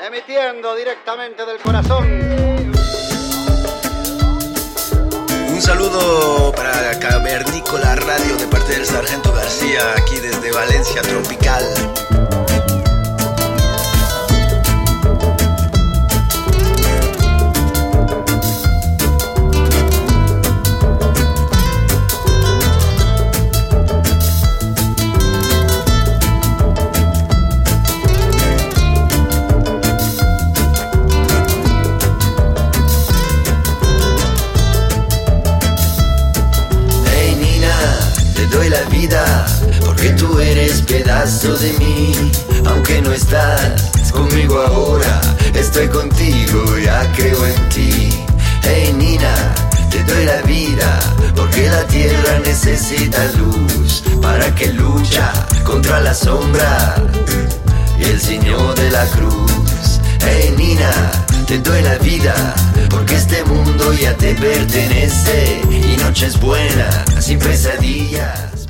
emitiendo directamente del corazón. Un saludo para Cavernícola Radio de parte del Sargento García, aquí desde Valencia Tropical. Porque tú eres pedazo de mí, aunque no estás conmigo ahora, estoy contigo, ya creo en ti. Hey Nina, te doy la vida, porque la tierra necesita luz, para que lucha contra la sombra y el Señor de la cruz. Hey Nina, te doy la vida, porque este mundo ya te pertenece, y noches buenas sin pesadillas.